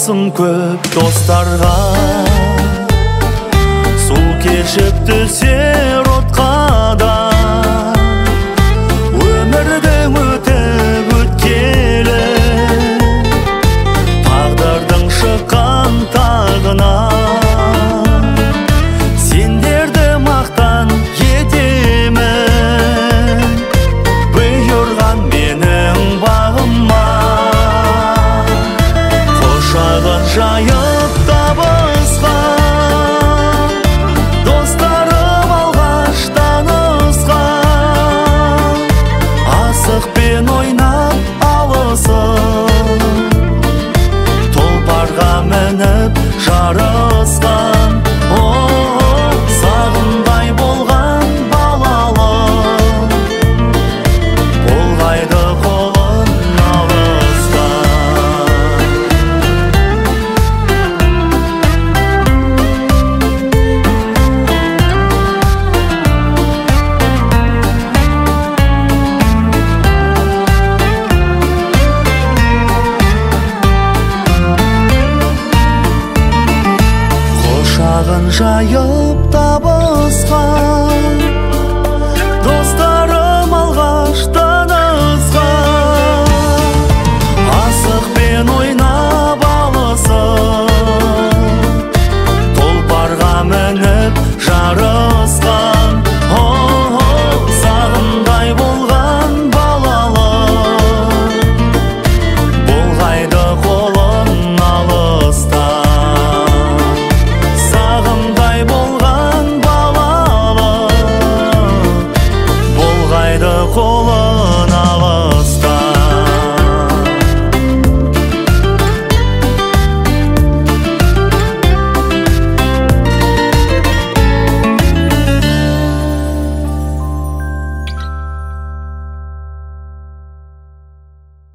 болсын көп достарға, су кешіп түсер отқа да, өмірдің өтіп өткелі, тағдырдың шыққан тағына, сендерді мақтан етемін, бұйырған менің бағыма. Құшағын жайып табысқа, достарым алғаш танысқан, асықпен ойнап алысып, тұлпарға мініп жарысқан. Сағындай болған балалық, болғайды қолын алыстан. Құшағын жайып табысқа,